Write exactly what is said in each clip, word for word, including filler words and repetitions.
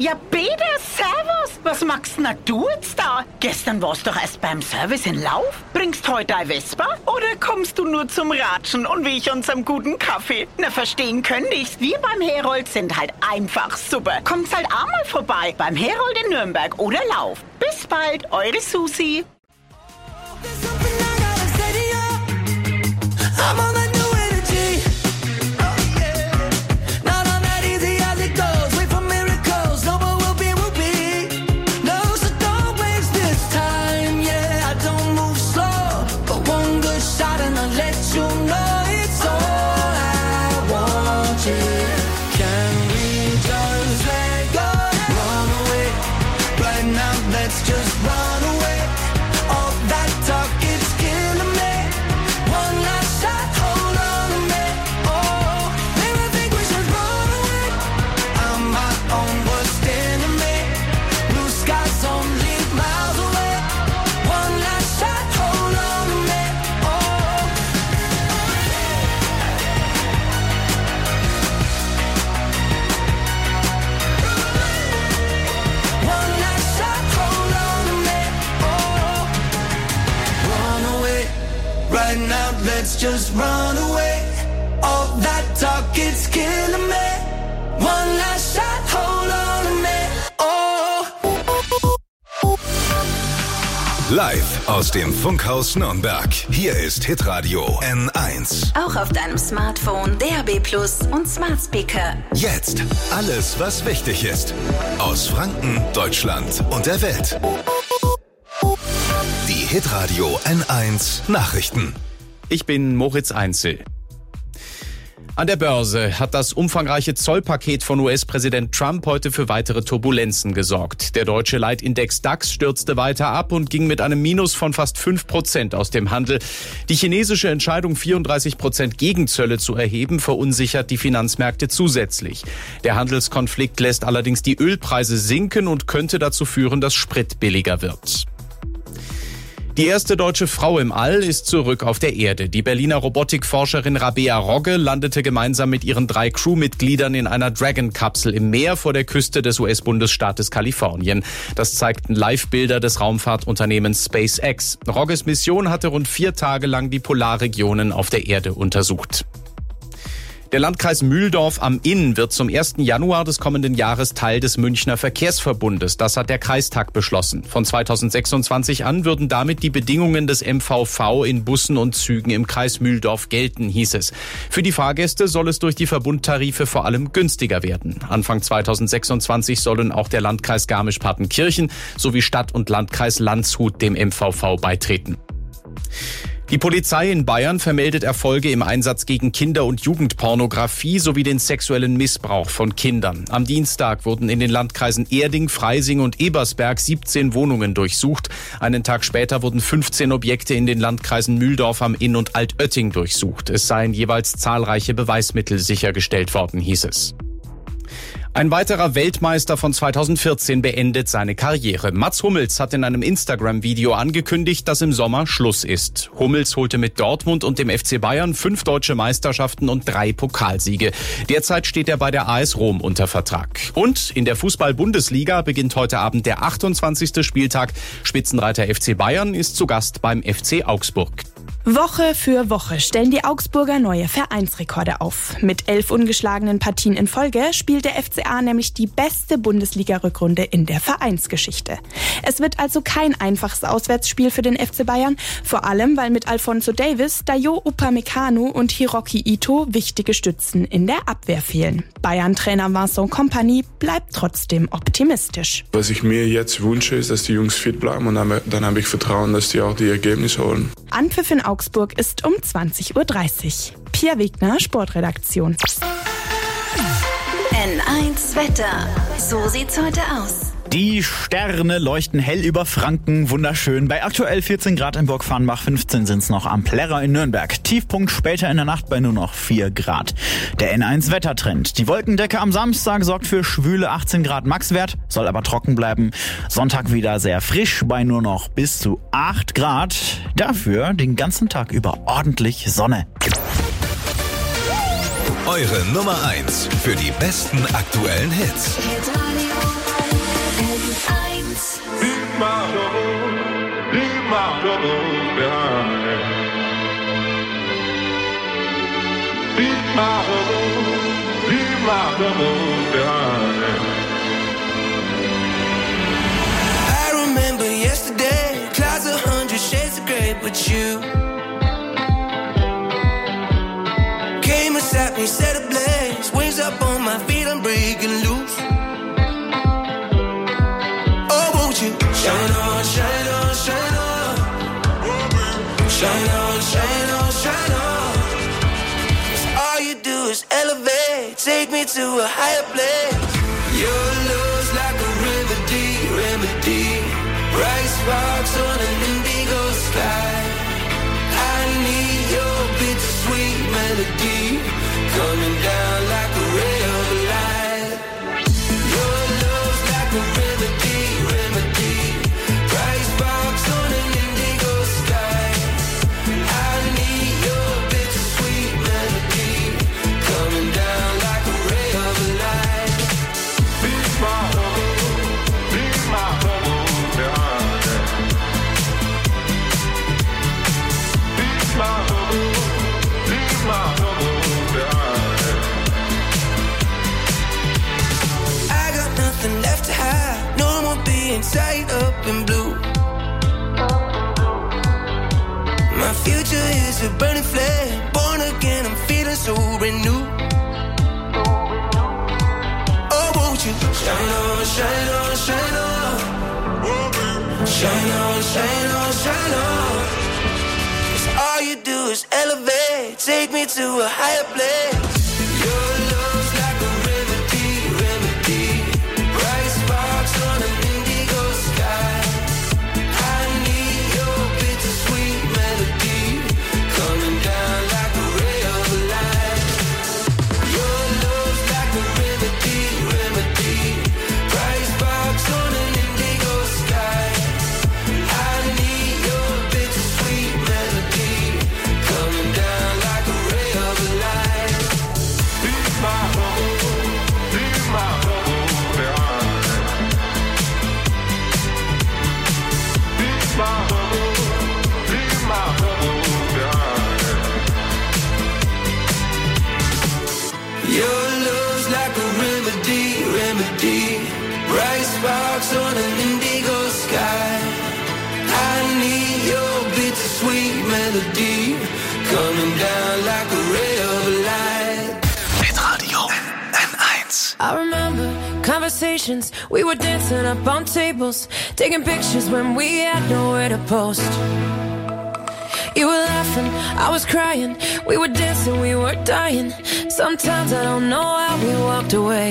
Ja, bitte, servus. Was machst denn du jetzt da? Gestern warst du doch erst beim Service in Lauf. Bringst heute ein Vespa? Oder kommst du nur zum Ratschen und wie ich unserem guten Kaffee? Na, verstehen könnte ich's. Wir beim Herold sind halt einfach super. Kommt's halt auch mal vorbei. Beim Herold in Nürnberg oder Lauf. Bis bald, eure Susi. Right now, let's just run away. All that talk, it's killing me. One last shot, hold on to me. Oh. Live aus dem Funkhaus Nürnberg. Hier ist Hitradio N eins. Auch auf deinem Smartphone, D A B Plus und Smart Speaker. Jetzt alles, was wichtig ist. Aus Franken, Deutschland und der Welt. Die Hitradio N eins Nachrichten. Ich bin Moritz Einzel. An der Börse hat das umfangreiche Zollpaket von U S-Präsident Trump heute für weitere Turbulenzen gesorgt. Der deutsche Leitindex DAX stürzte weiter ab und ging mit einem Minus von fast fünf Prozent aus dem Handel. Die chinesische Entscheidung, vierunddreißig Prozent Gegenzölle zu erheben, verunsichert die Finanzmärkte zusätzlich. Der Handelskonflikt lässt allerdings die Ölpreise sinken und könnte dazu führen, dass Sprit billiger wird. Die erste deutsche Frau im All ist zurück auf der Erde. Die Berliner Robotikforscherin Rabea Rogge landete gemeinsam mit ihren drei Crewmitgliedern in einer Dragon-Kapsel im Meer vor der Küste des U S-Bundesstaates Kalifornien. Das zeigten Live-Bilder des Raumfahrtunternehmens SpaceX. Rogges Mission hatte rund vier Tage lang die Polarregionen auf der Erde untersucht. Der Landkreis Mühldorf am Inn wird zum ersten Januar des kommenden Jahres Teil des Münchner Verkehrsverbundes. Das hat der Kreistag beschlossen. Von zweitausendsechsundzwanzig an würden damit die Bedingungen des M V V in Bussen und Zügen im Kreis Mühldorf gelten, hieß es. Für die Fahrgäste soll es durch die Verbundtarife vor allem günstiger werden. Anfang zweitausendsechsundzwanzig sollen auch der Landkreis Garmisch-Partenkirchen sowie Stadt- und Landkreis Landshut dem M V V beitreten. Die Polizei in Bayern vermeldet Erfolge im Einsatz gegen Kinder- und Jugendpornografie sowie den sexuellen Missbrauch von Kindern. Am Dienstag wurden in den Landkreisen Erding, Freising und Ebersberg siebzehn Wohnungen durchsucht. Einen Tag später wurden fünfzehn Objekte in den Landkreisen Mühldorf am Inn und Altötting durchsucht. Es seien jeweils zahlreiche Beweismittel sichergestellt worden, hieß es. Ein weiterer Weltmeister von zweitausendvierzehn beendet seine Karriere. Mats Hummels hat in einem Instagram-Video angekündigt, dass im Sommer Schluss ist. Hummels holte mit Dortmund und dem F C Bayern fünf deutsche Meisterschaften und drei Pokalsiege. Derzeit steht er bei der A S Rom unter Vertrag. Und in der Fußball-Bundesliga beginnt heute Abend der achtundzwanzigste Spieltag. Spitzenreiter F C Bayern ist zu Gast beim F C Augsburg. Woche für Woche stellen die Augsburger neue Vereinsrekorde auf. Mit elf ungeschlagenen Partien in Folge spielt der F C A nämlich die beste Bundesliga-Rückrunde in der Vereinsgeschichte. Es wird also kein einfaches Auswärtsspiel für den F C Bayern, vor allem weil mit Alphonso Davies, Dayo Upamecano und Hiroki Ito wichtige Stützen in der Abwehr fehlen. Bayern-Trainer Vincent Kompany bleibt trotzdem optimistisch. Was ich mir jetzt wünsche, ist, dass die Jungs fit bleiben und dann, dann habe ich Vertrauen, dass die auch die Ergebnisse holen. Anpfiff in Augsburg ist um zwanzig Uhr dreißig. Pia Wegner, Sportredaktion. N eins Wetter. So sieht's heute aus. Die Sterne leuchten hell über Franken, wunderschön. Bei aktuell vierzehn Grad in Burgfarrnbach, fünfzehn sind's noch am Plärrer in Nürnberg. Tiefpunkt später in der Nacht bei nur noch vier Grad. Der N eins Wettertrend. Die Wolkendecke am Samstag sorgt für schwüle achtzehn Grad Maxwert, soll aber trocken bleiben. Sonntag wieder sehr frisch bei nur noch bis zu acht Grad. Dafür den ganzen Tag über ordentlich Sonne. Eure Nummer eins für die besten aktuellen Hits. Hitradio leave my troubles behind. Leave my troubles, leave my troubles behind. I remember yesterday, clouds a hundred shades of grey, but you came and sat me, set ablaze, wings up on my feet, I'm breaking loose. Oh, won't you shine on, shine on, shine on, shine on, shine on, shine on. 'Cause all you do is elevate, take me to a higher place. Your love's like a remedy, remedy. Bright sparks on an indigo sky. I need your bittersweet melody coming down like a ray of light. Your love's like a remedy, remedy. Bright sparks on an indigo sky. I need your bittersweet melody coming down like a ray of light. Leave my troubles, leave my troubles behind. Leave my troubles, leave my troubles behind. I got nothing left to hide, no more being tied up in blue. My future is a burning flame, born again, I'm feeling so renewed. Oh, won't you shine on, shine on, shine on, shine on, shine on, shine on. 'Cause all you do is elevate, take me to a higher place. Your love's like a remedy, remedy. Bright sparks on an indigo sky. I need your bittersweet melody coming down like a ray of light. Your love's like a remedy, remedy. Bright sparks on an indigo sky. I need your bittersweet melody coming down like a ray of light. Leave my troubles, leave my troubles behind. Leave my troubles, leave my troubles behind. Your love's like a remedy, remedy. Bright sparks on an indigo sky. I need your bittersweet melody coming down like a ray of light. Hitradio N eins. I remember conversations, we were dancing up on tables, taking pictures when we had nowhere to post. You were laughing, I was crying, we were dancing, we were dying. Sometimes I don't know how we walked away.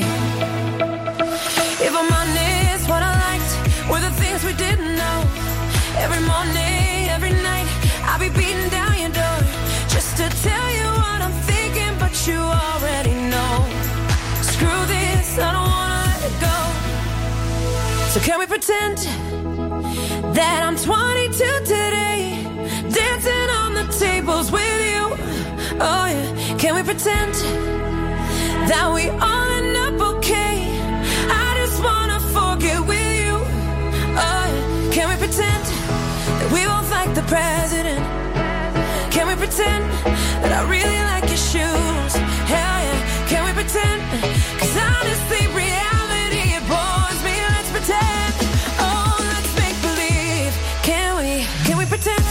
If I'm honest, what I liked were the things we didn't know. Every morning, every night, I'll be beating down your door just to tell you what I'm thinking, but you already know. Screw this, I don't wanna let it go. So can we pretend that I'm twenty-two today, dancing on the tables with you? Oh yeah, can we pretend that we all end up okay? I just wanna forget with you. Oh yeah, can we pretend that we both like the president? Can we pretend that I really like your shoes? Hell yeah, can we pretend? 'Cause honestly, reality, it bores me. Let's pretend. Oh, let's make believe. Can we, can we pretend?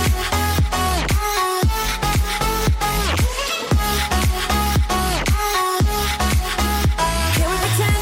Can we pretend?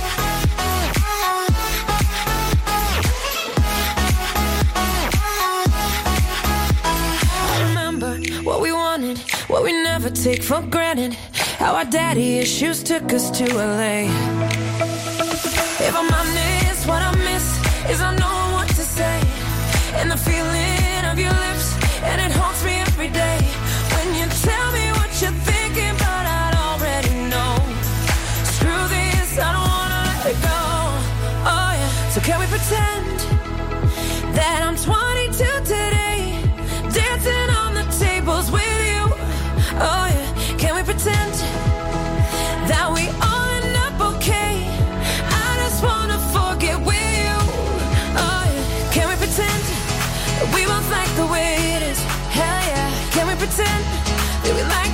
I remember what we wanted, what we never take for granted. How our daddy issues took us to L A. If I'm honest, what I miss is I know what to say, and the feeling of your lips, and it haunts me every day. When you tell me what you're thinking, but I'd already know. Screw this, I don't wanna let it go. Oh yeah, so can we pretend that I'm twenty-two today, dancing on the tables with you? Oh yeah, can we pretend that we all end up okay? I just wanna forget with you. Oh yeah, can we pretend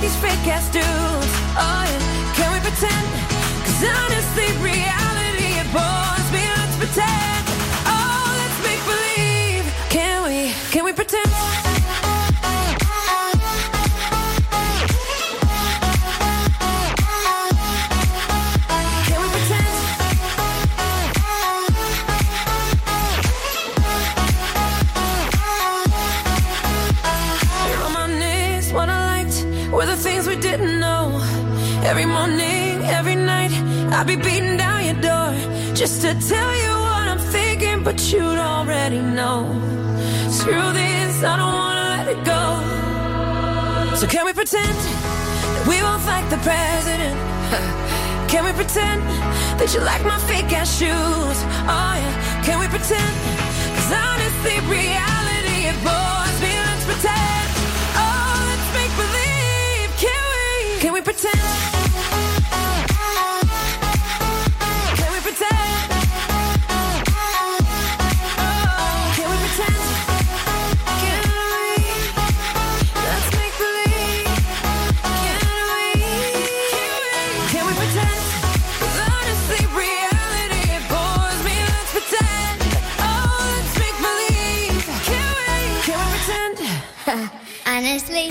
these fake ass dudes. Oh yeah, can we pretend? Cause honestly, reality it bores me. Let's pretend. Oh, let's make believe. Can we? Can we pretend? Were the things we didn't know. Every morning, every night, I'd be beating down your door just to tell you what I'm thinking, but you'd already know. Screw this, I don't wanna let it go. So can we pretend that we both like the president? Can we pretend that you like my fake ass shoes? Oh yeah, can we pretend? Cause honestly, reality it bores me. Let's pretend. Oh, let's make believe. Can we? Can we pretend? Can we pretend? Oh, can we pretend? Can we? Let's make believe. Can we? Can we? Can we pretend? 'Cause honestly, reality it bores me. Let's pretend. Oh, let's make believe. Can we? Can we pretend? Honestly.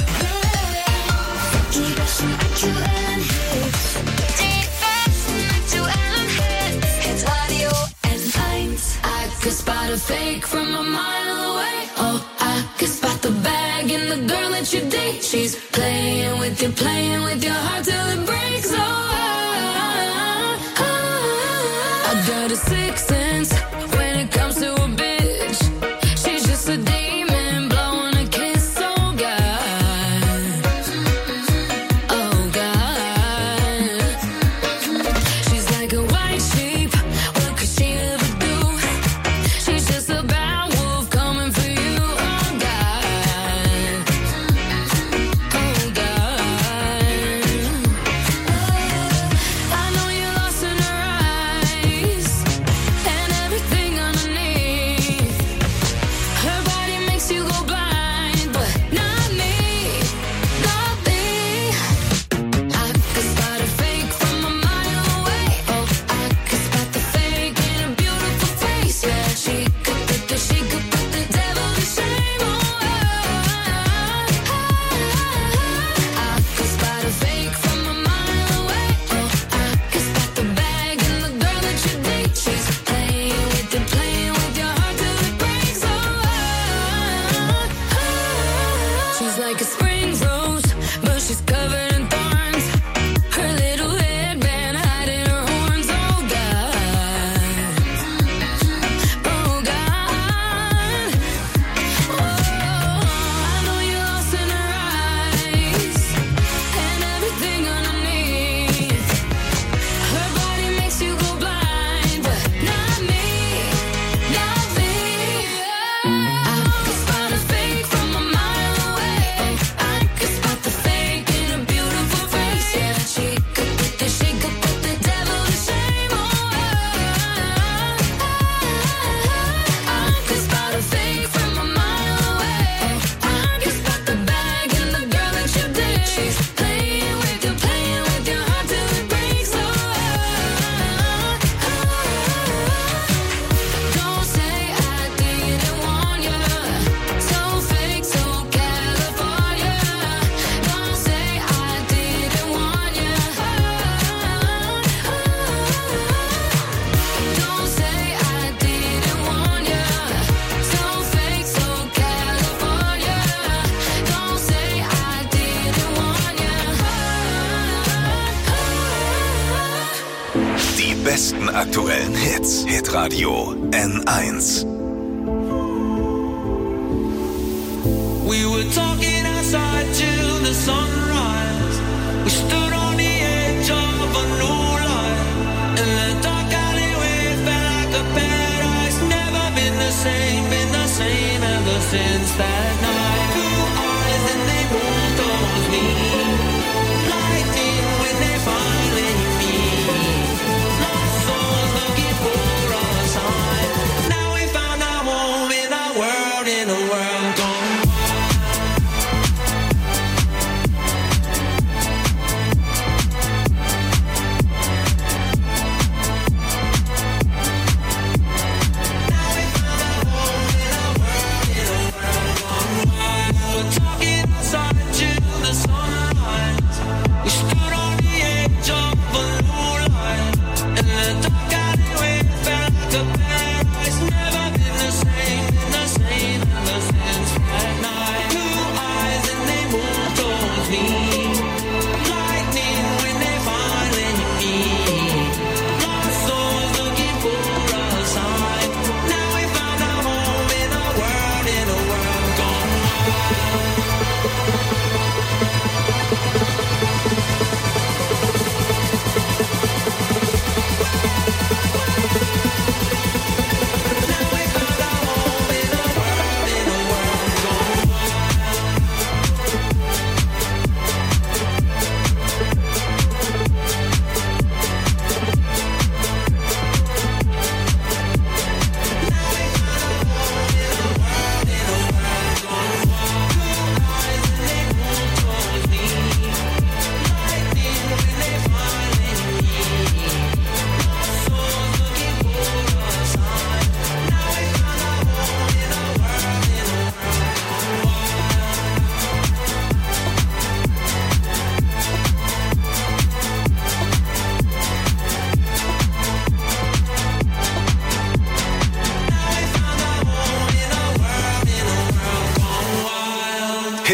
Could spot a fake from a mile away. Oh, I could spot the bag in the girl that you date. She's playing with you, playing with your heart till it breaks. Oh, I, I, I got a sixth sense when it comes to a bitch. She's just a demon blowing a kiss. Oh God, oh God. She's like a white sheep. What could she ever do? She's just a bad wolf coming for you. Oh God, oh God. I know you're lost in her eyes and everything underneath. Her body makes you go blind, but not me, not me. I could spot a fake from a mile away. Oh, I could spot the fake in a beautiful face. Yeah, she could put the, she could put the devil to shame. Oh, I could spot a fake from a mile away. Oh, I could spot the bag in the girl that you date. She's playing with you, playing with your heart till it breaks. Oh, she's like a spring rose, but she's covered in thorns. Her little headband hiding her horns. Oh God, oh God. Oh, I know you're lost in her eyes and everything underneath. Her body makes you go blind, but not me, not me. I could spot a fake from a mile away. Oh, I could spot the fake in a beautiful face. Yeah, she could put the, she could put the devil to shame. Oh, I could spot a fake from a mile away. Oh, I could spot the bag in the girl that you date. She's playing with you, playing with your heart till it breaks. Oh, don't say I didn't warn you. So fake, so California. Don't say I didn't warn you. Don't say I didn't warn you. So fake, so California. Don't say I didn't warn you. Die besten aktuellen Hits. Hitradio N eins. We were talking outside till the sunrise. We stood on the edge of a new life. And the dark alleyway felt like a paradise. Never been the same, been the same ever since that night. Two eyes and they both told me. Lightning when they finally meet. Lost souls looking for a sign. Now we found our home in a world, in a world gone.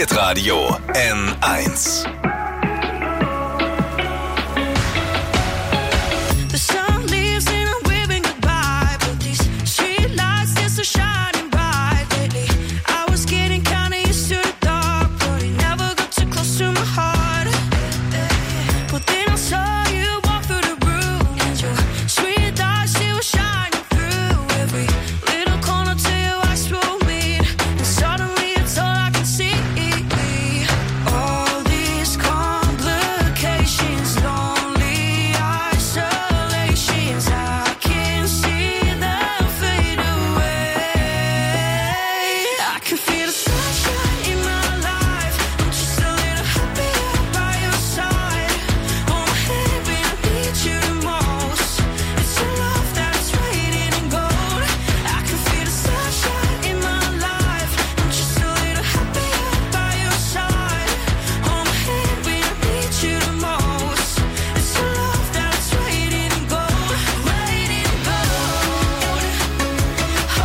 Hitradio N eins. The sun leaves and I'm waving goodbye, but these street lights, they're so shining bright lately. I was getting kinda used to the dark, but it never got too close to my heart. But then I saw you walk through the room, and your street lights, they were shining through every little corner till your eyes will meet, and suddenly it's all I can see. All these complications, lonely isolations, I can see them fade away. I can feel the sunshine in my life. I'm just a little happier by your side. Hold my hand when I need you the most. It's your love that's waiting in gold. I can feel the sunshine in my life. I'm just a little happier by your side. Hold my hand when I need you the most. It's your love that's waiting in gold, waiting in gold. Oh,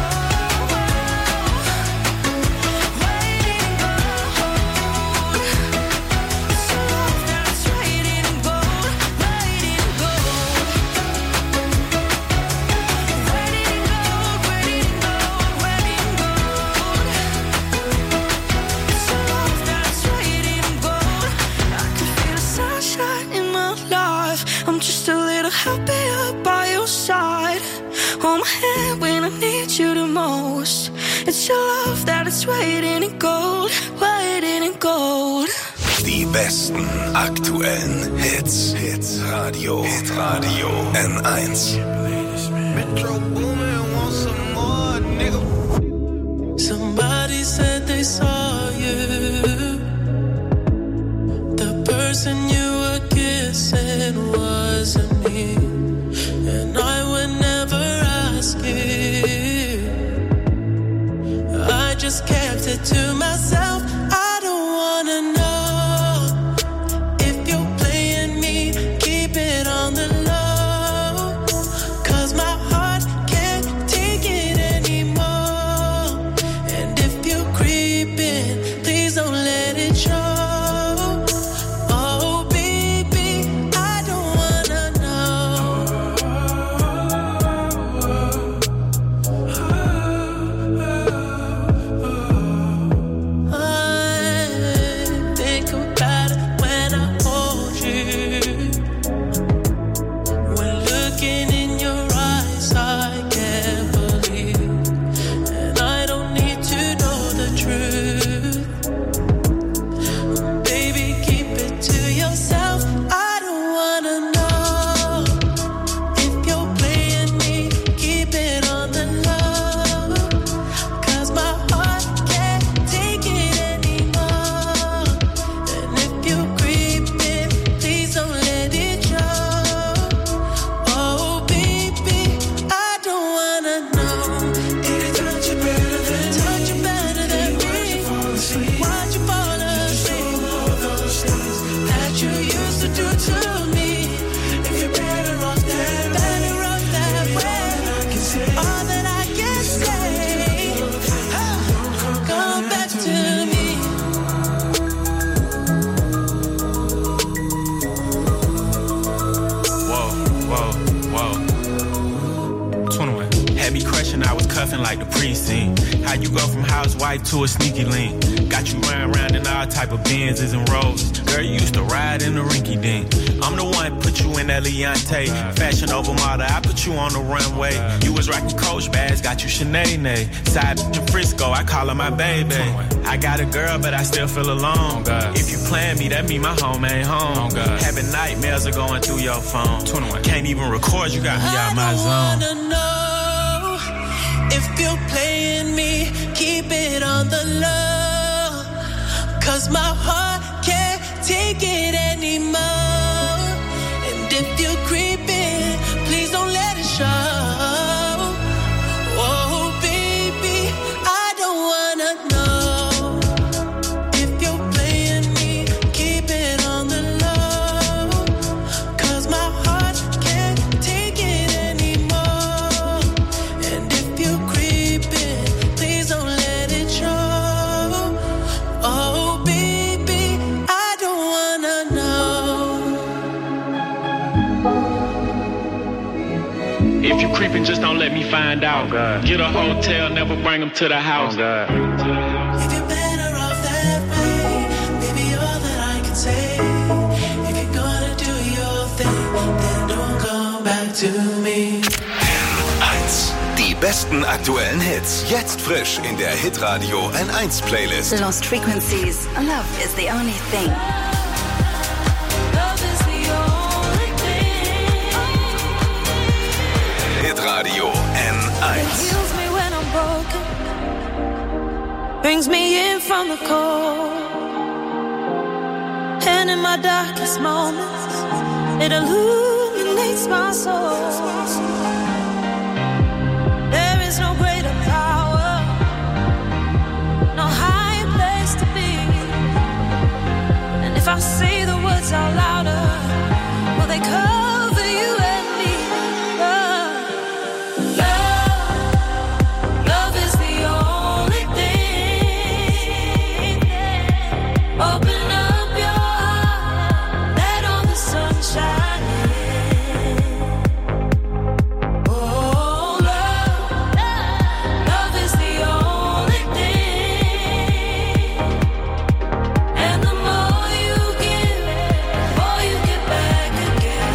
waiting in gold. It's your love that's waiting in gold, waiting in gold. Waiting in gold, waiting in gold, waiting in gold. It's your love that's waiting in gold. I can feel the sunshine in my life. I'm just a little happier by your side. Hold my hand when I need you the most. It's your love that is waiting in gold, waiting in gold. Die besten aktuellen Hits. Hits Radio. Hitradio N eins. Somebody said they saw you. The person you were kissing wasn't me, and I would never ask you. I just kept it to myself. I don't wanna know if you're playing me. Keep it on the low, 'cause my heart can't take it anymore. And if you're creeping, please don't let it show. Oh baby, I don't wanna know. I think about it when I hold you. When looking in your eyes, I can't believe, and I don't need to know the truth. Baby, keep it to yourself. I don't wanna know if you're playing me. Keep it on the low, 'cause my heart can't take it anymore. And if you're creeping, please don't let it show. Oh baby, I don't wanna know. Did it touch you better than touch you better than me? Why'd you fall asleep? All those things that you used to do to me. If you're better off that, better off that way. All that I can say, ah, come back to me. Whoa, whoa, whoa. twenty-one. Had me crushing, I was cuffing like the precinct. How you go from housewife to a sneaky link? Got you running around in all type of Benzes and Rolls. Girl, you used to ride in the rinky dink. I'm the one put you in that Leontay. Fashion over model, I put you on the runway. You was rocking Coach bags, got you Sinead. Side bitch in Frisco, I call her my baby. I got a girl, but I still feel alone. If you plan me, that mean my home ain't home. Having nightmares are going through your phone. Can't even record, you got me out my zone. I wanna know if you're playing me. Keep it on the low, 'cause my heart can't take it anymore. And if you're creeping, please don't let it show. Oh baby, I don't wanna know if you're playing me. Keep it on the low, 'cause my heart can't take it anymore. And if you're creeping, please don't let it show. Oh baby, If you creeping, just don't let me find out. Oh, get a hotel, never bring them to the house. Oh, if you're better off that way, maybe all that I can say. If you're gonna do your thing, then don't come back to me. N eins. Die besten aktuellen Hits. Jetzt frisch in der Hitradio N eins Playlist. Lost Frequencies. Love is the only thing. Hitradio N eins. Heals me when I'm broken. Brings me in from the cold. And in my darkest moments, it illuminates my soul. There is no greater power, no higher place to be. And if I say the words out louder, will they cover you and me? Love, love is the only thing. Open up your heart, let all the sun shine in. Oh, love, love is the only thing. And the more you give, the more you get back again.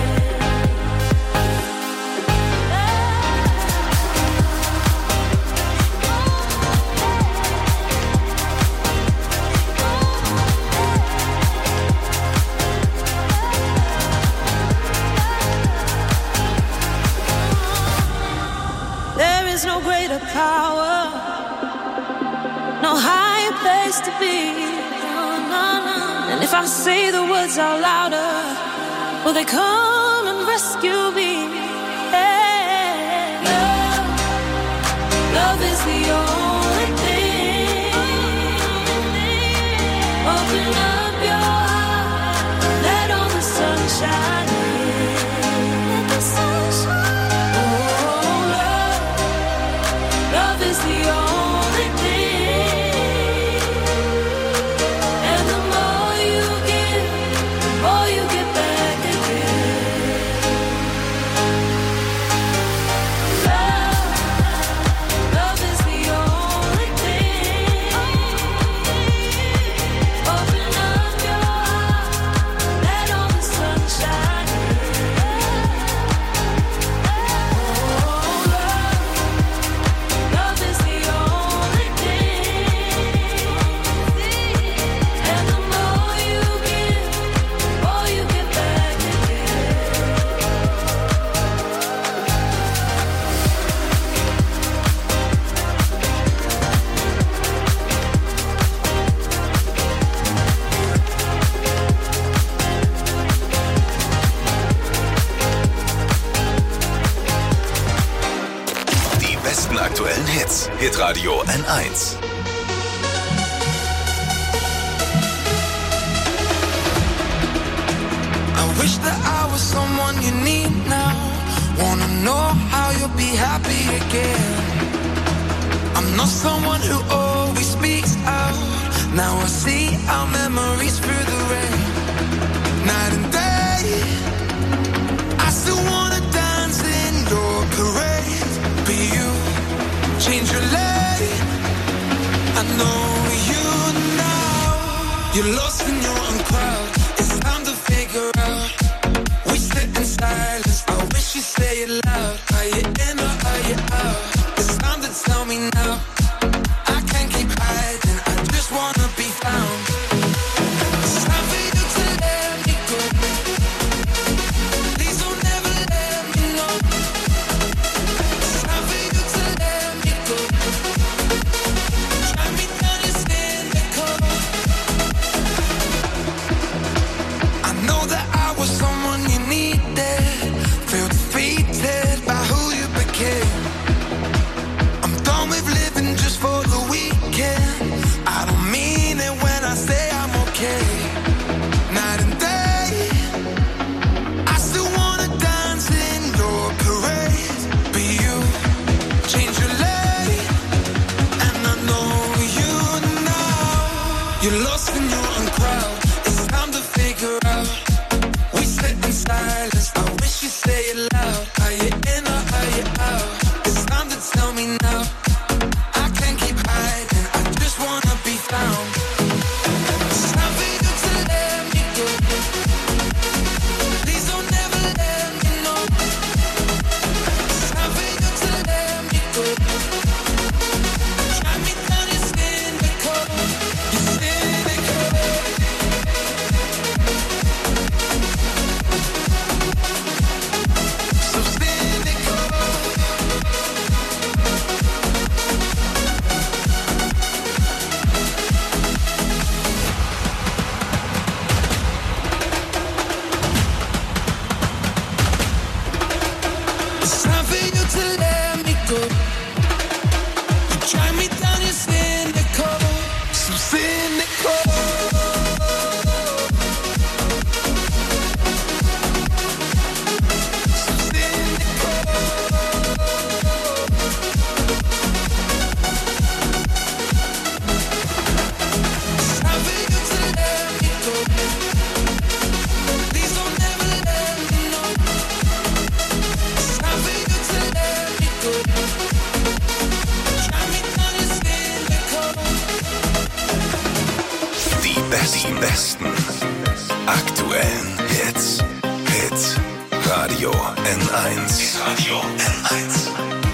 There is no greater power, no higher place to be. No, no, no. And if I say the words out louder, will they come and rescue me? Hey, love, love is the only thing. Open up your heart, let all the sun shine in. Let the sun shine. Oh, love, love is the only thing. And the more you give, the more you get back again. Love, love is the only thing. Open up your heart, let all the sun shine in. Oh, love, love is the only thing. And the more you give, the more you get back again. Die besten aktuellen Hits. Hitradio N eins. I wish that I was someone you need now. Wanna know how you'll be happy again. I'm not someone who always speaks out. Now I see our memories through the rain. Night and day, I still wanna dance in your parade. But you change your lane. I know you now. You're lost in your own crowd. It's time to figure out. We sit in silence. I wish you say it loud. Are you in or are you out? It's time to tell me now. I can't keep hiding. I just wanna be found. It's time for you to let me go It's time for you to let me go. You drive me down, you're cynical, so cynical. Die besten aktuellen Hits. Hit Radio N eins. Hit Radio N eins.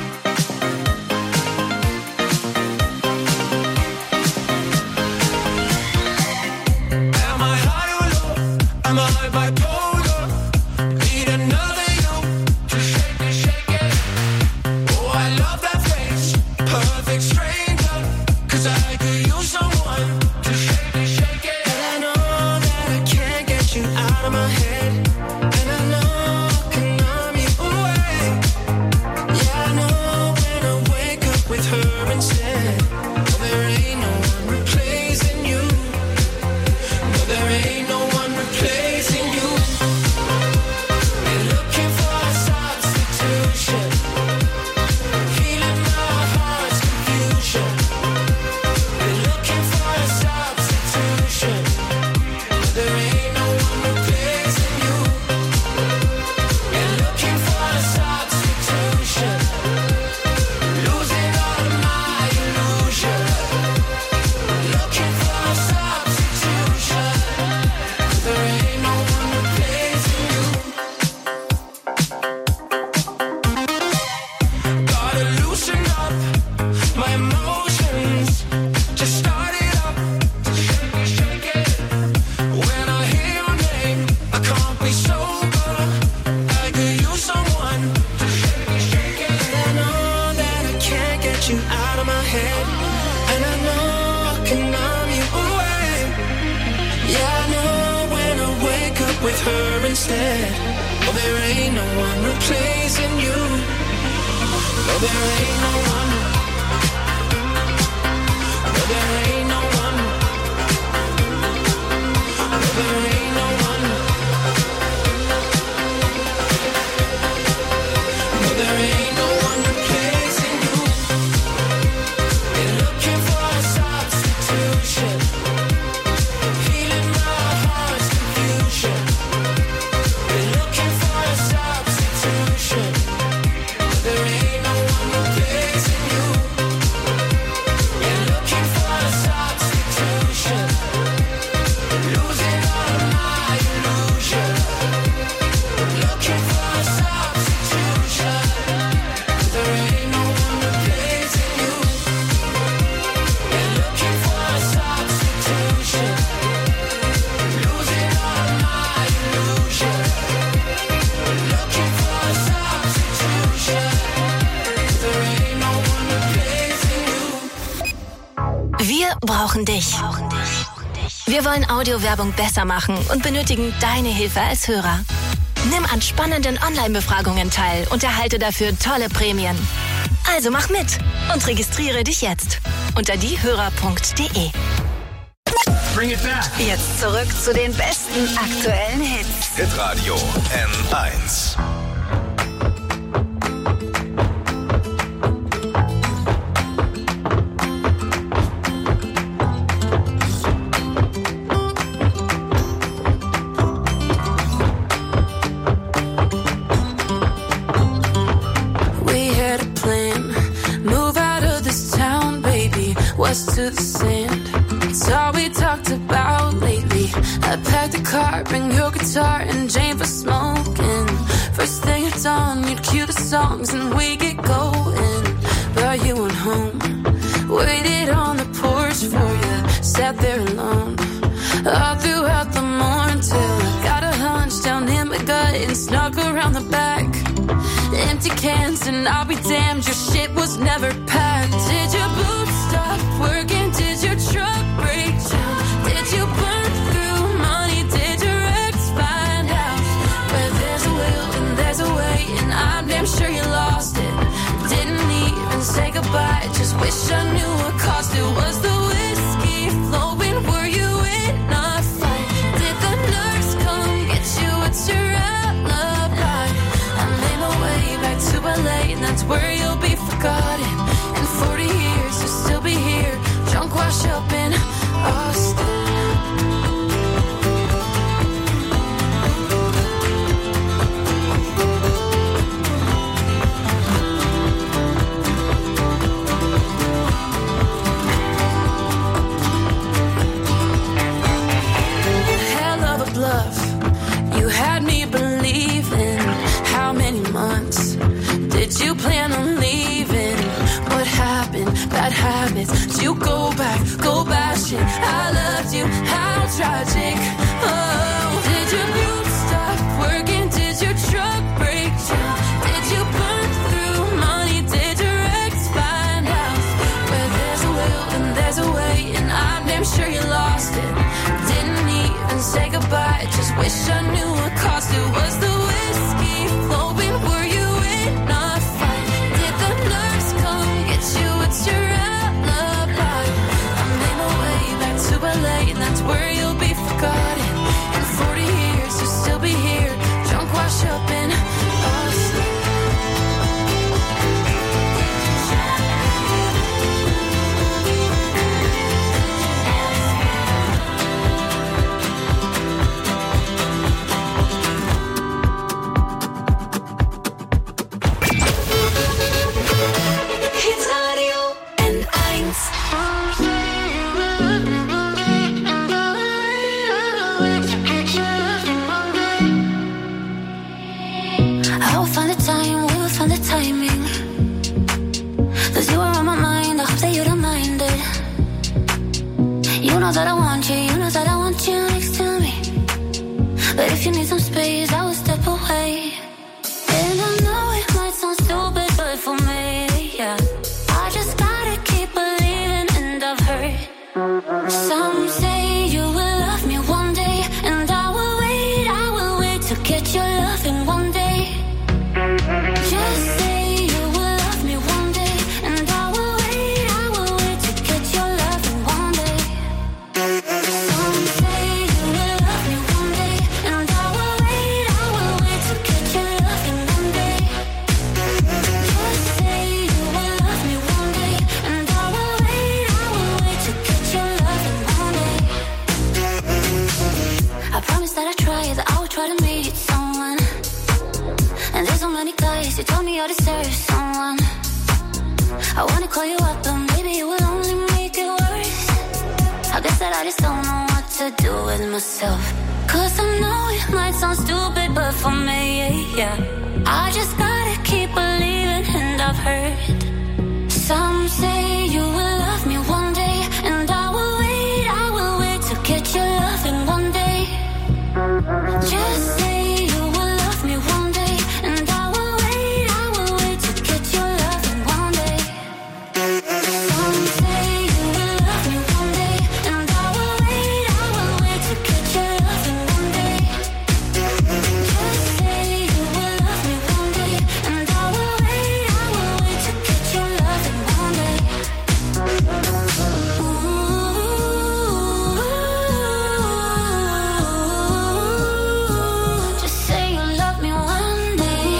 Am I high or low? Am I bipolar? Need another you to shake it, shake it. Oh, I love that face. Perfect stranger. 'Cause I could use someone to shake it, shake it. And I know that I can't get you out of my head. And I know I can numb you away. Yeah, I know when I wake up with her instead. Oh, there ain't no one replacing you. No, there ain't no one replacing you. We're looking for a substitution. Feeling my heart's confusion. We're looking for a substitution. No, there ain't no one replacing you. We're looking for a substitution. Losing all of my illusion. Looking for a substitution. There ain't no one replacing you. Gotta loosen up my emotions. Just start it up. Shake it, shake it. When I hear your name, I can't be sober. I could use someone to shake it, shake it. I know that I can't get you out of my head. And I know I can numb you away. Yeah, I know when I wake up with her instead. Oh, there ain't no one replacing you. No, there ain't no one. No, there ain't no one. No, there ain't no one. No, there ain't no one replacing you. We're looking for a substitution. Feeling my heart's confusion. We're looking for a substitution. There ain't no one replacing you. We're looking for a substitution. Losing all of my illusion. Looking for a substitution. There ain't no one replacing you. We're looking for a substitution. Losing all of my illusion. Looking for a substitution. There ain't no one replacing you. Wir brauchen dich. Wir wollen Audiowerbung besser machen und benötigen deine Hilfe als Hörer. Nimm an spannenden Online-Befragungen teil und erhalte dafür tolle Prämien. Also mach mit und registriere dich jetzt unter diehörer punkt de. Bring it back. Jetzt zurück zu den besten aktuellen Hits. Hit Radio N eins. We had a plan, move out of this town, baby, west to the sand. It's all we talked about lately. I packed the car, bring your guitar and Jane for smoking. First thing at dawn, you'd cue the songs and we get going. But you went home, waited on the porch for you, sat there alone. All throughout the morning till I got a hunch down in my gut and snuck around the back. Empty cans and I'll be damned, your shit was never packed. Did your boots stop working? Did your truck break down? Did you burn through money? Did your ex find out? Where there's a will and there's a way, and I'm damn sure you Just wish I knew what caused it. Was the whiskey flowing? Were you in a fight? Did the nurse come get you? It's your alibi. I made my way back to L A, and that's where you'll be forgotten. In forty years, you'll still be here, drunk, washed up in Austin. You had me believing. How many months did you plan on leaving? What happened? Bad habits. Did you go back, go bashing? I loved you, how tragic. Oh, did your boots stop working? Did your truck break down? Did you burn through money? Did your ex find out? Where there's a will and there's a way, and I'm damn sure you lost it. Didn't even say goodbye. Just wish I knew what caused it. Was the whiskey flowing? Were you in a fight? Did the nurse come get you? It's your alibi. I made my way back to L A, and that's where you'll be forgotten. In forty years, you'll still be here, drunk, washed up in Austin. That I want you, you know that I want you next to me. But if you need some space, I will step away. And I know it might sound stupid, but for me, yeah, I just gotta keep believing, and I've heard some say you will love me one day, and I will wait, I will wait to get your loving one day. Just say you will love me one day, and I will wait, I will wait to get your loving one day. Some say you will love me one day, and I will wait, I will wait to get your loving one day. Just say you will love me one day, and I will wait, I will wait to get your loving one day. I promise that I try, that I will try to meet someone. And there's so many guys who told me I deserve someone. I wanna call you up, but maybe it will only make it worse. I guess that I just don't know what to do with myself. Cause I know it might sound stupid, but for me, yeah, I just gotta keep believing, and I've heard some say you will love me one day, and I will wait, I will wait to get your loving one day. Just say you will love me one day, and I will wait, I will wait to get your loving one day. Some say you will love me one day, and I will wait, I will wait to get your loving one day. Just say you will love me one day, and I will wait, I will wait to get your loving one day. Just say you love me one day.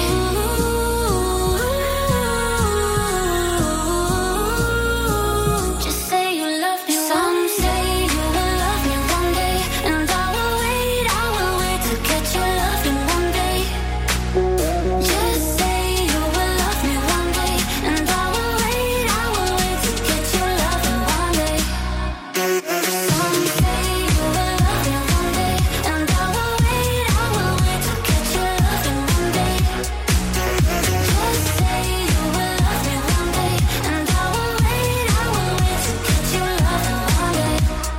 Just say you love me. Some say you will love me one day, and I will wait, I will wait to get your loving one day. Just say you will love me one day, and I will wait, I will wait to get your loving one day. Some say you will love me one day, and I will wait, I will wait to get your loving one day. Just say you will love me one day, and I will wait, I will wait to get your loving one day.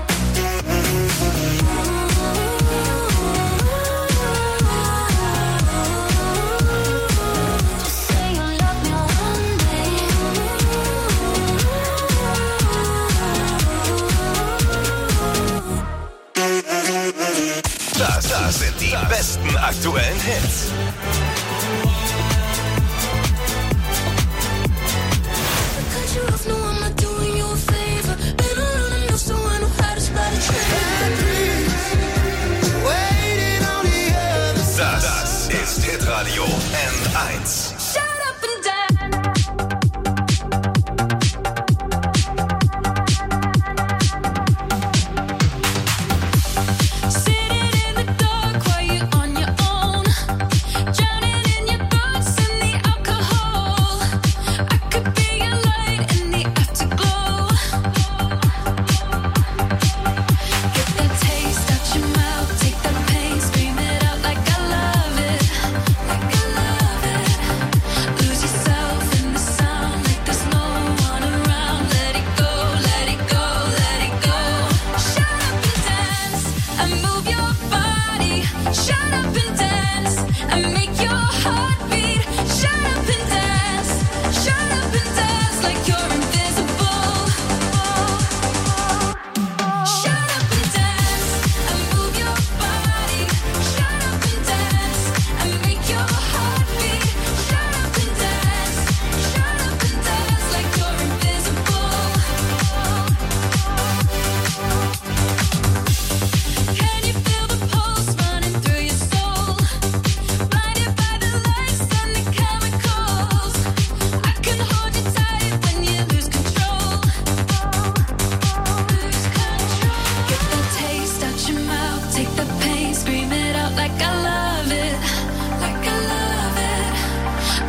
Just say you love me one day. Das, das sind die besten aktuellen Hits. Cut you off, no, I'm not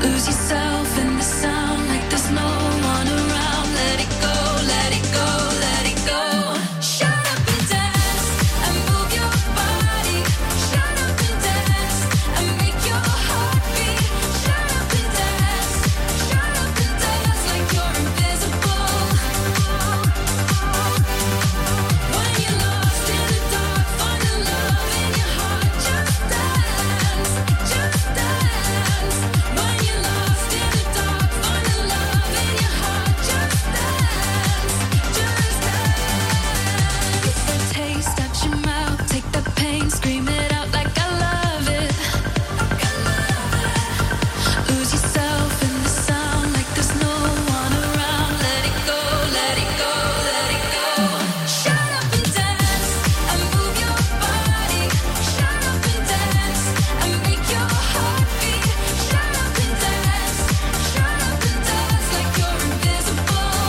Lose yourself in the sound like there's no one around. Let it go, let it go, let it go. Shut up and dance and move your body. Shut up and dance and make your heart beat. Shut up and dance, shut up and dance like you're invisible. When you're lost in the dark, find the love in your heart. Just dance, just dance. When you're lost in the dark, find the love in your heart. Just dance, just dance. Get the taste out your mouth, take the pain, scream it out like I love it. Lose yourself in the sound like there's no one around. Let it go, let it go, let it go. Shut up and dance and move your body. Shut up and dance and make your heart beat. Shut up and dance, shut up and dance like you're invisible.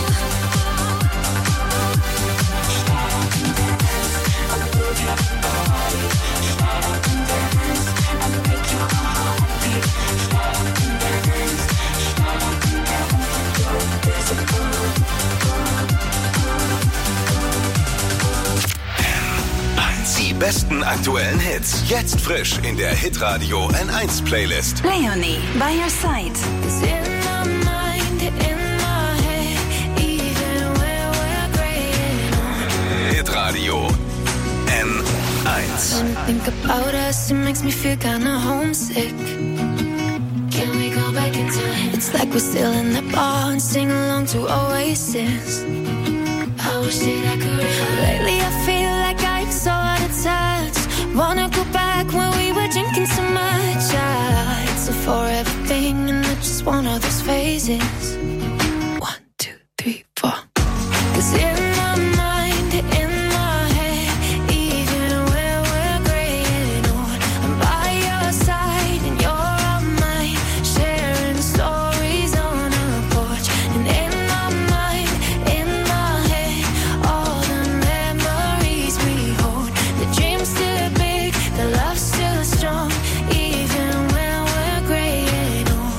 Die besten aktuellen Hits. Jetzt frisch in der Hitradio N eins Playlist. Leonie, by your side. It's in my mind, in my head, even where we're graying on. Hitradio N eins. When I think about us, it makes me feel kinda homesick. Can we go back in time? It's like we're still in the bar and sing along to Oasis. I wish that I could. Lately I feel like I'm so out of touch. Wanna go back when we were drinking so much. Ah, it's a forever thing and it's just one of those phases. One, two, three, four. 'Cause in my mind, in my head, even where we're graying on, I'm by your side and you're on mine, sharing stories on a porch. And in my mind, in my head, all the memories we hold. The dream's still big, the love's still strong, even when we're graying on.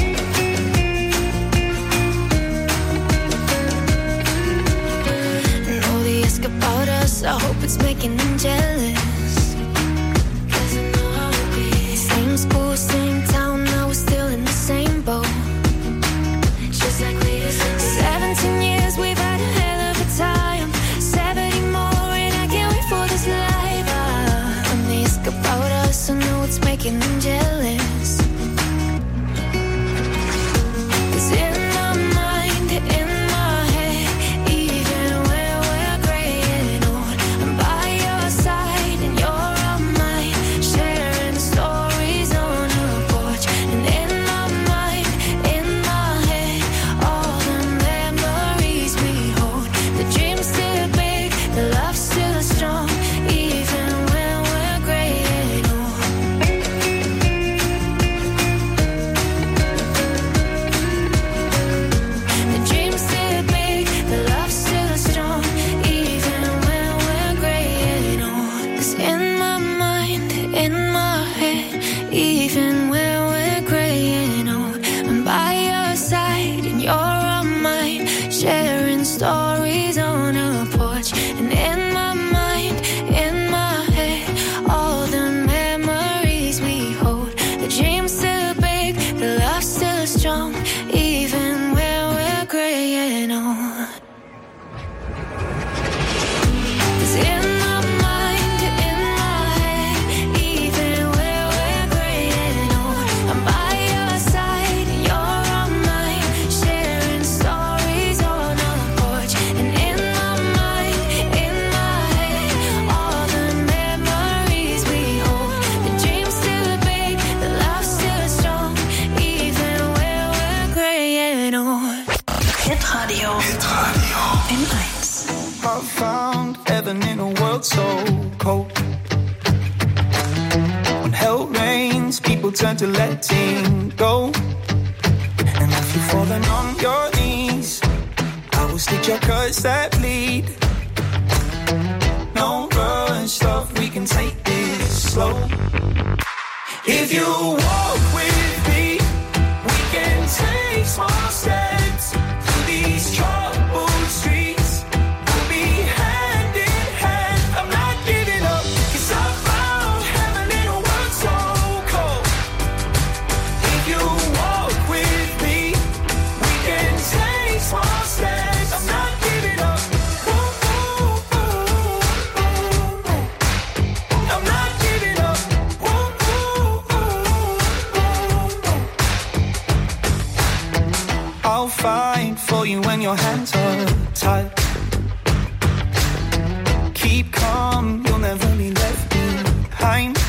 And all the ask about us, I hope it's making them jealous. 'Cause I know how it be. Same school, same town, now we're still in the same boat. Just like we used to be. Seventeen years, we've had a hell of a time. Seventy more, and I can't wait for this life. Ah, and they ask about us, I know it's making them jealous. 'Cause in my mind, in my head, even where we're graying on, I'm by your side and you're on mine, sharing stories on a porch. And in my mind, in my head, all the memories we hold. The dream's still big, the love's still strong, even when we're graying on. The dream's still big, the love's still strong, even when we're graying on. 'Cause in my mind, in my head, even when we're graying on, I'm by your side and you're on mine, sharing stories on a porch. And in my mind, in my head, all the memories we hold. The dream's still big, the love's still strong, even when we're graying on. 'Cause in my mind, in my head, even where we're graying on, I'm by your side and you're on mine, sharing stories on a porch. And in my mind, in my head, all the memories we hold. The dream's still big, the love's still strong, even when we're graying on. Hitradio Hitradio N eins. I found heaven in a world so cold. When hell rains, people turn to letting go. And if you're falling on your knees, I will stitch your cuts that bleed. No rush, love, we can take this slow. If you walk with me, we I'll fight for you when your hands are tied. Keep calm, you'll never be left behind.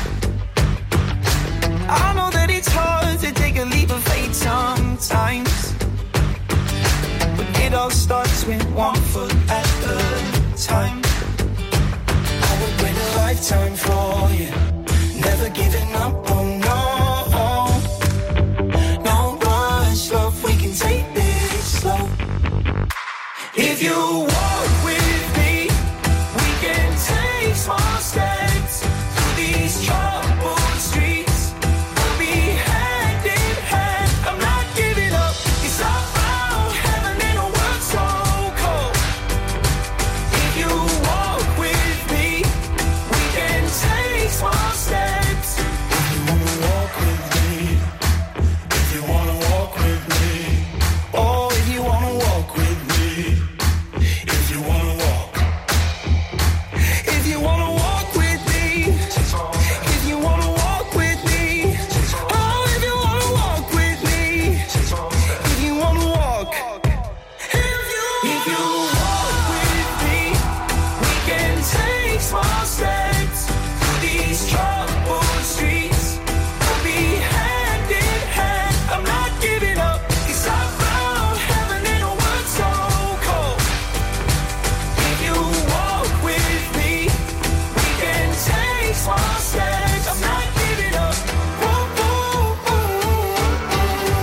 I know that it's hard to take a leap of faith sometimes, but it all starts with one foot at a time. I would wait a lifetime for you, never giving up, oh no. No rush, love, we can take this slow. If you walk with me, we can take small steps through these troubled streets. We'll be hand in hand, I'm not giving up. It's all found heaven in a world so cold. If you walk with me, we can take small steps. If you wanna walk with me, if you wanna walk with me, oh, if you wanna walk with me, if you wanna walk, if you wanna walk with me, if you wanna walk with me, oh, if you wanna walk with me, if you wanna walk, if you walk with me, we can take small steps through these troubled streets. We'll be hand in hand, I'm not giving up, 'cause I found heaven in a world so cold. If you walk with me, we can take small steps, I'm not giving up. Ooh, ooh, ooh,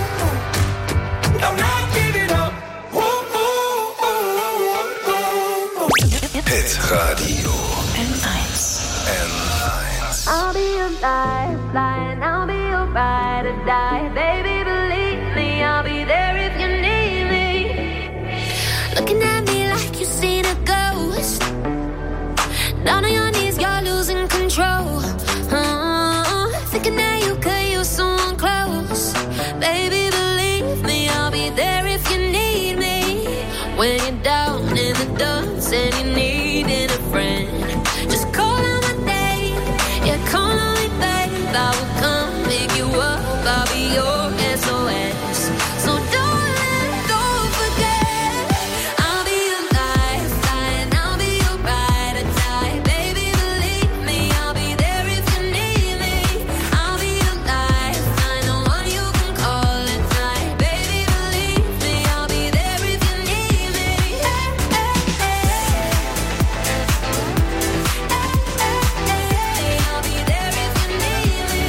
ooh. I'm not giving up. Ooh, ooh, ooh, ooh, ooh. Hit Radio N eins. N eins. I'll be your lifeline, I'll be your ride or die. Baby, believe me, I'll be there if you need me. Looking at me like you've seen a ghost. Down on your knees, you're losing control. Uh, thinking that you could use someone close. Baby, believe me, I'll be there if you need me. When you're down in the dumps and you needing a friend, just call on my name. Yeah, call on me, babe. I will come pick you up. I'll be your S O S. So darling, don't forget, I'll be your lifeline, I'll be your ride or die. Baby, believe me, I'll be there if you need me. I'll be your lifeline, the one you can call at night. Baby, believe me, I'll be there if you need me. Hey, hey, hey. I'll be there if you need me.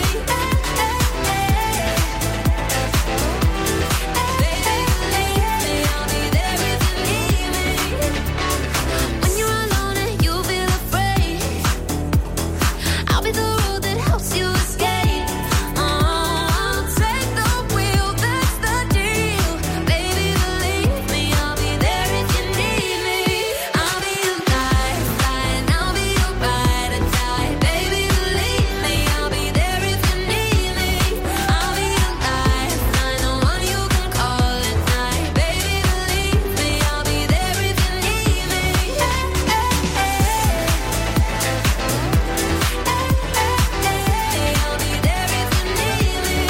Baby, believe me, I'll be there if you need me. When you're alone and you feel afraid, I'll be the road that helps you escape. Oh, I'll take the wheel, that's the deal. Baby, believe me, I'll be there if you need me. I'll be your lifeline, I'll be your ride or die. Baby, believe me, I'll be there if you need me. I'll be your lifeline, the one you can call at night. Baby, believe me, I'll be there if you need me. Hey, hey, hey. I'll be there if you need me.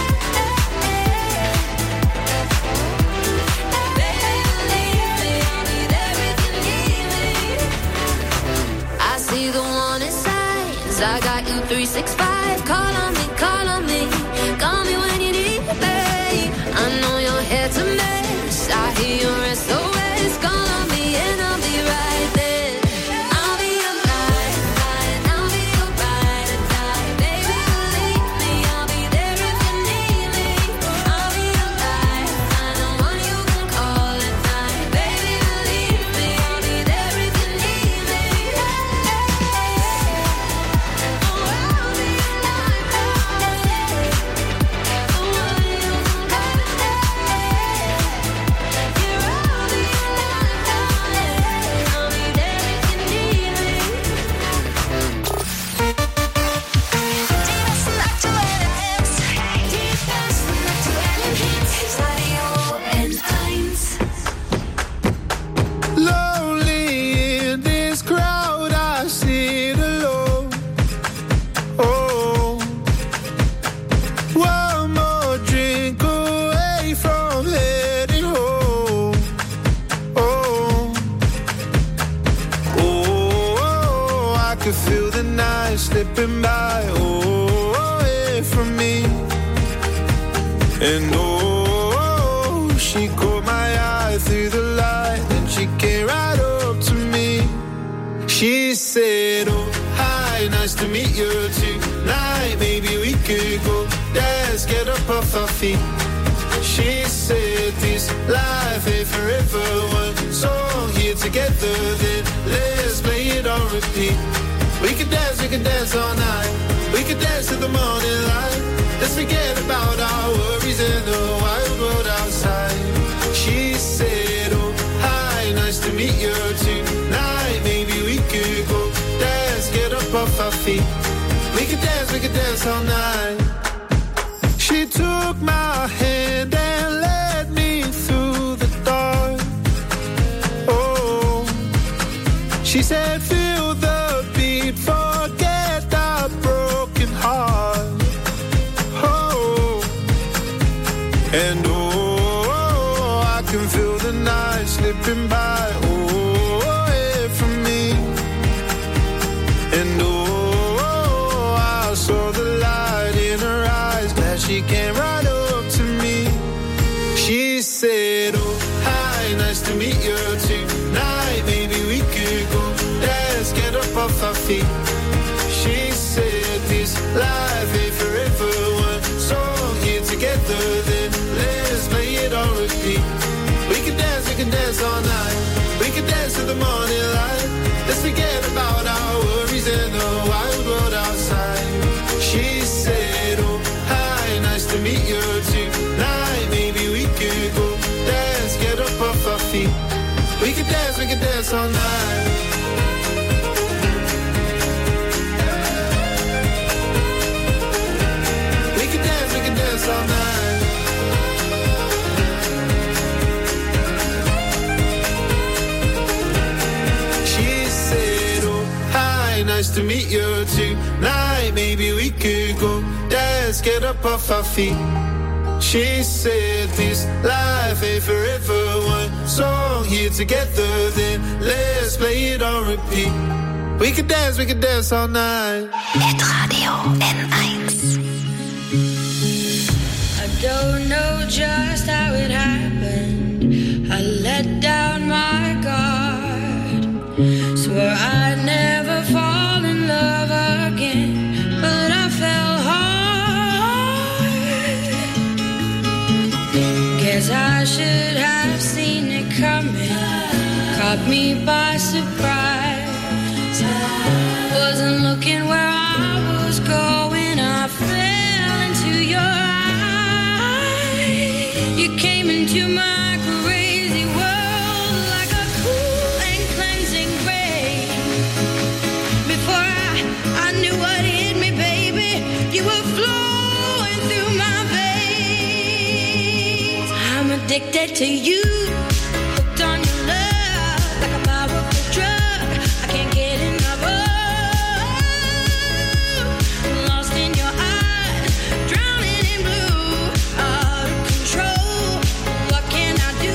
Baby, believe me, I'll be there if you need me. I see the warning signs, I got you three sixty-five. Call on me, call on me, call me when you need me. I know you're here to mess, I hear your S O S. Call on me and I'll be right there. I'll be your lifeline, I'll be your ride or die. Baby, believe me, I'll be there if you need me. I'll be your lifeline, the one you can call at night. Baby, believe me, I'll be there if you need me. Oh, I'll be slipping by, oh, away from me. And oh, she caught my eye through the light, and she came right up to me. She said, oh, hi, nice to meet you tonight. Maybe we could go dance, get up off our feet. She said this life ain't forever. One song here together, then let's play it on repeat. We could dance, we could dance all night. We could dance till the morning light. Let's forget about our worries and the wild world outside. She said, oh, hi, nice to meet you tonight. Maybe we could go dance, get up off our feet. We could dance, we could dance all night. She took my hand and led me through the dark. Oh, she said, feel the beat, forget our broken heart. Oh, and oh, I can feel the night slipping by, oh, away from me. And oh, I saw the light in her eyes. She came right up to me. She said, oh, hi, nice to meet you tonight. Maybe we could go dance, get up off our feet. She said, this life ain't forever. One song here together, then let's play it on repeat. We can dance, we can dance all night. We can dance till the morning light. Let's forget about our worries and the wild world outside. She said, oh, nice to meet you tonight. Maybe we could go dance, get up off our feet. We could dance, we could dance all night. We could dance, we could dance all night. She said, oh, hi, nice to meet you tonight. Maybe we could go dance, get up off our feet. She said this life ain't forever. One song here together, then let's play it on repeat. We could dance, we could dance all night. Hitradio N eins. I don't know just how it happened. I let down my guard. Swore I'd never fall in love again, but I fell hard. Guess I should have seen it coming. Caught me by surprise. Wasn't looking where I was going. I fell into your eyes. You came into my crazy world like a cool and cleansing rain. Before I, I knew what hit me, baby, you were flowing through my veins. I'm addicted to you, hooked on your love like a powerful drug. I can't get enough of. Lost in your eyes, drowning in blue, out of control. What can I do?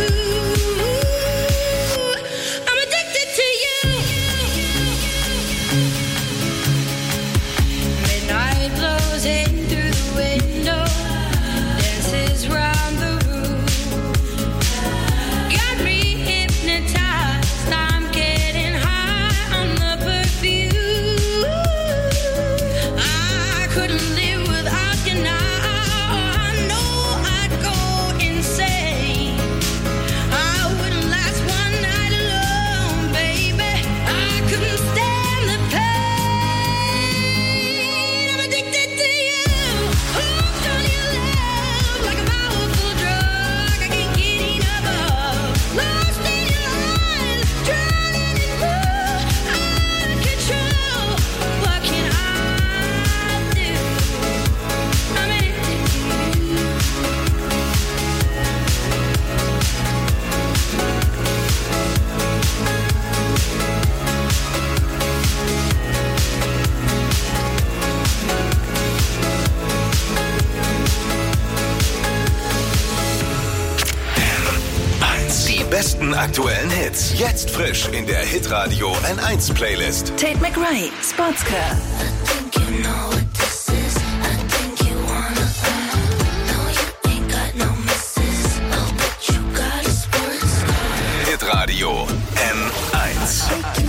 I'm addicted to you. Midnight blows in through the window, dances round the room. Got me hypnotized, I'm getting high on the perfume. I couldn't live without you now. I know I'd go insane. I wouldn't last one night alone, baby. I couldn't stand the pain. I'm addicted to you, hooked on your love like a powerful drug. I can't get enough of. Lost in your eyes, drowning in blue, out of control. What can I do? I'm addicted to you. Die besten aktuellen Hits. Jetzt frisch in der Hitradio N eins Playlist. Tate McRae, Sportscar. Thinking Hitradio N eins.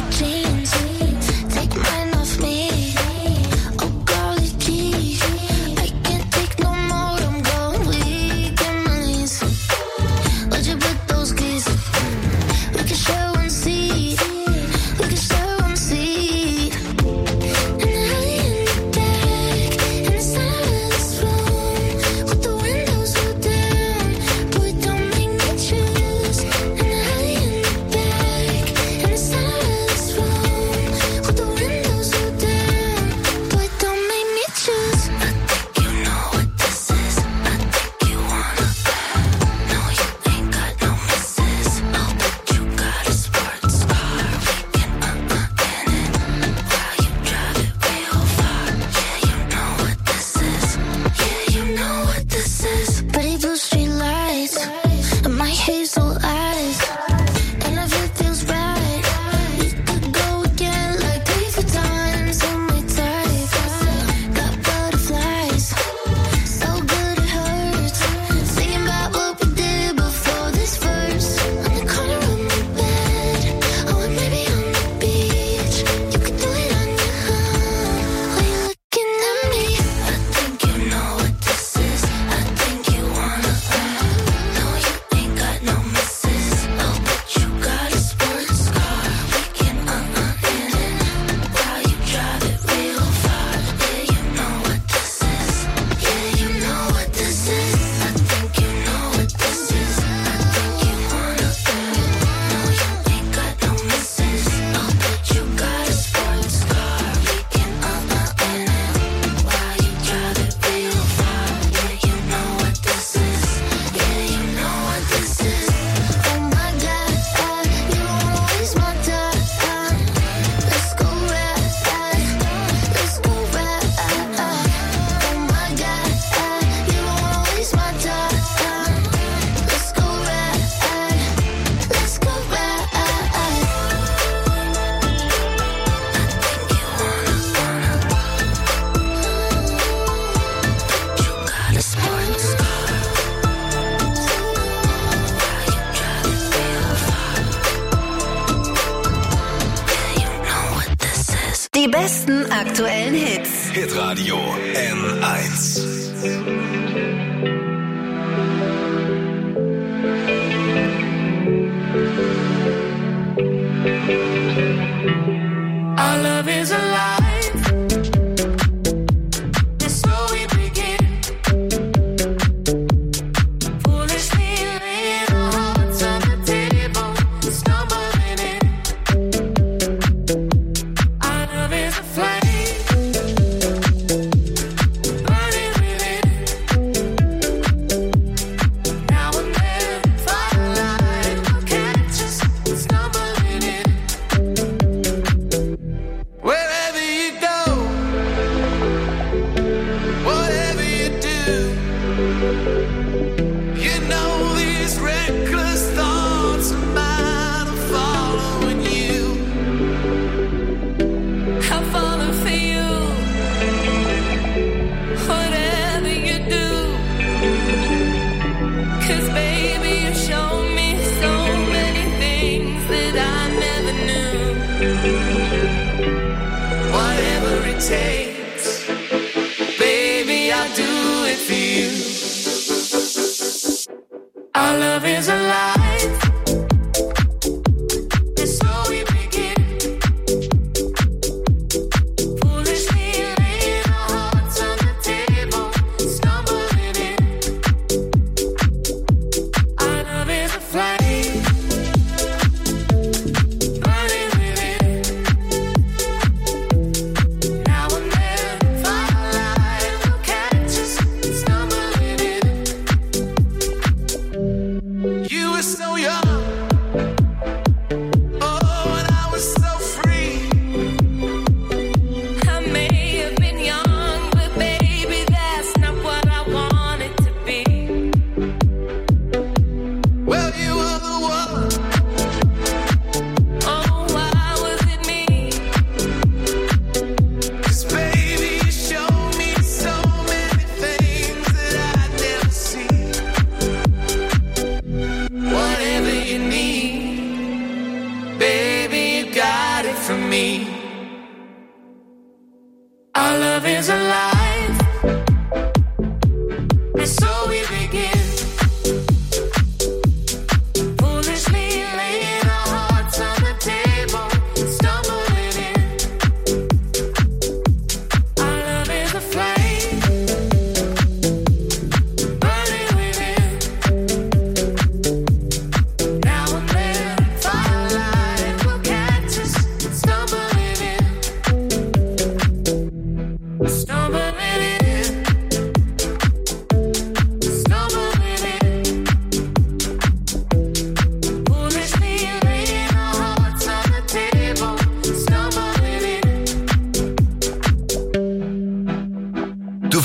Die besten aktuellen Hits. Hitradio N eins. Our love is alive. It's so we begin. Foolishly laying our hearts on the table, stumbling in. Our love is a flame, burning within. Now and then, firelight will catch us, stumbling in. Wherever you go, whatever you do, you know these reckless thoughts of mine are following you. I'm falling for you. Whatever you do, 'cause baby you show me so many things that I never knew. Whatever it takes, baby, I'll do it for you. Our love is alive. It's so we begin. Foolishly laying our hearts on the table, stumbling in. Our love is a flame, burning within. Now and then,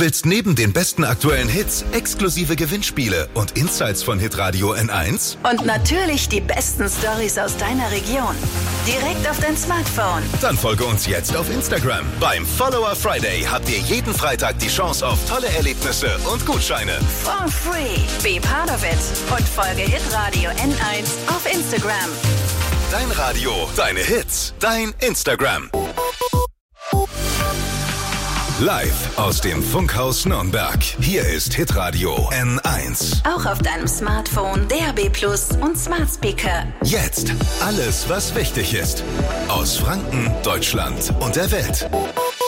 willst neben den besten aktuellen Hits exklusive Gewinnspiele und Insights von Hitradio N eins? Und natürlich die besten Stories aus deiner Region. Direkt auf dein Smartphone. Dann folge uns jetzt auf Instagram. Beim Follower Friday habt ihr jeden Freitag die Chance auf tolle Erlebnisse und Gutscheine. For free. Be part of it. Und folge Hitradio N eins auf Instagram. Dein Radio, deine Hits, dein Instagram. Live aus dem Funkhaus Nürnberg. Hier ist Hitradio N eins. Auch auf deinem Smartphone, D A B Plus und Smart Speaker. Jetzt alles, was wichtig ist. Aus Franken, Deutschland und der Welt.